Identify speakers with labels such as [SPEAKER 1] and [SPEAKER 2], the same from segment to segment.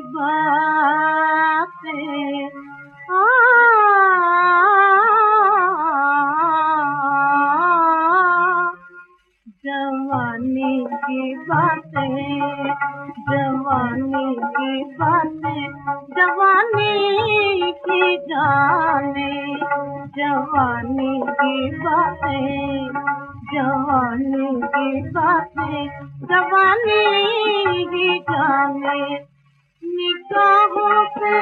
[SPEAKER 1] बातें जवानी की बातें, जवानी की बातें, जवानी की जाने, जवानी की बातें, जवानी की बातें, जवानी की जाने। निगाहों से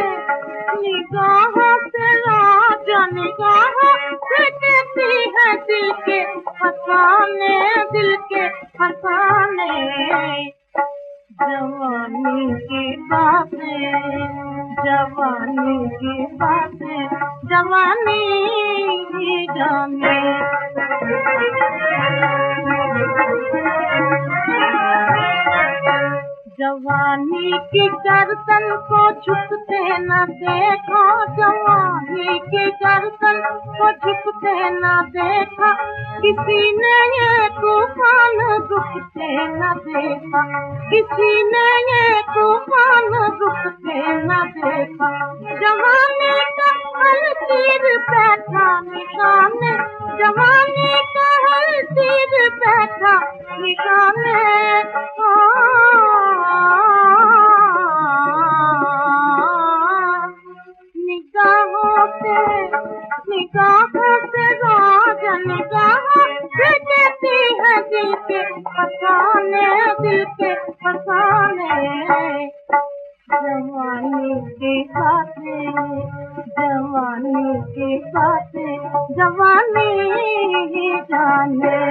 [SPEAKER 1] राजा निगाहों से कहती है दिल के फसाने, दिल के फसाने। जवानी की बातें, जवानी की बातें, जवानी की जाने। जवानी की गर्दन को झुकते न देखा, जवानी की गर्दन को झुकते न देखा, किसी ने ये तूफान रुकते न देखा, किसी ने ये तूफान रुकते न देखा। जवानी का हर तीर बैठा निशाने, जवानी का हर तीर बैठा निशाने। निगाहों से राजा निगाहों से कहती है दिल के फसाने, दिल के फसाने। जवानी की बातें, जवानी की बातें, जवानी ही जाने।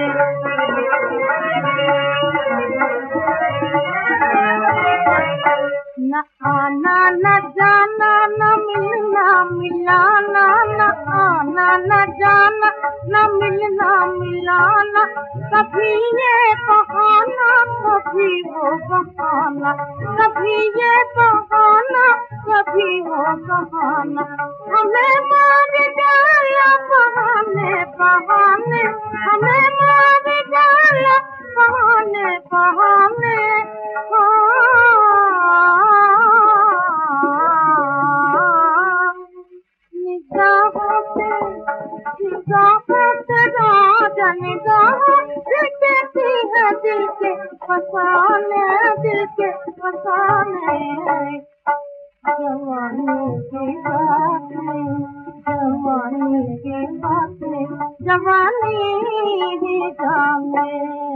[SPEAKER 1] न आना न जाना, न मिलना मिलाना, न आना न जाना, न मिलना मिलाना। कभी ये बहाना, कभी वो बहाना, कभी ये बहाना, कभी वो बहाना। हमें मार डाला बहाने बहाने, हमें मार डाला बहाने बहाने। निगाहों से राजा निगाहों से कहती है दिल के फसाने, दिल के फसाने। जवानी की बातें, जवानी की बातें, जवानी ही जाने।